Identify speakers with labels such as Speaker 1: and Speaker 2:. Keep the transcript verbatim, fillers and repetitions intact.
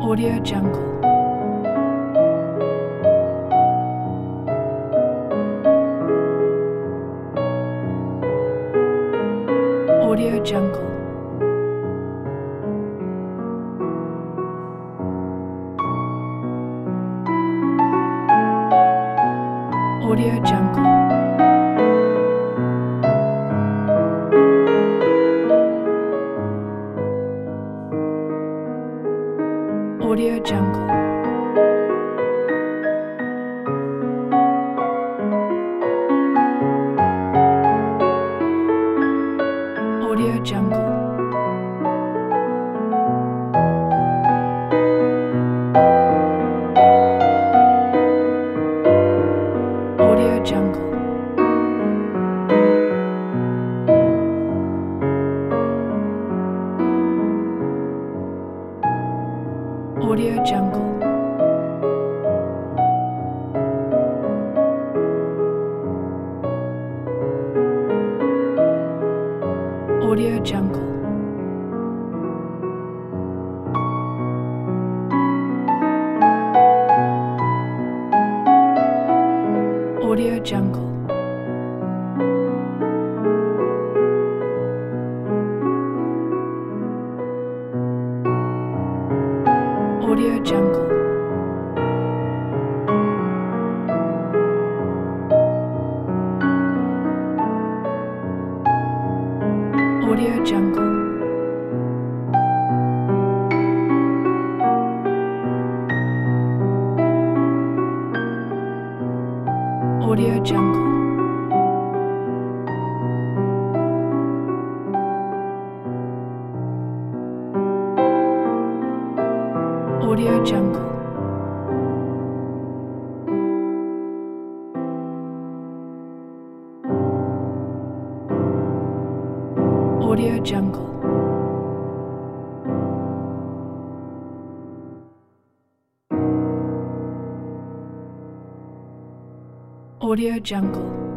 Speaker 1: Audio Jungle. Audio Jungle. Audio Jungle. Audio Jungle. Audio Jungle. Audio Jungle. Audio Jungle. Audio Jungle. Audio Jungle. Audio Jungle. Audio Jungle. Audio Jungle. Audio Jungle. Audio Jungle. Audio Jungle.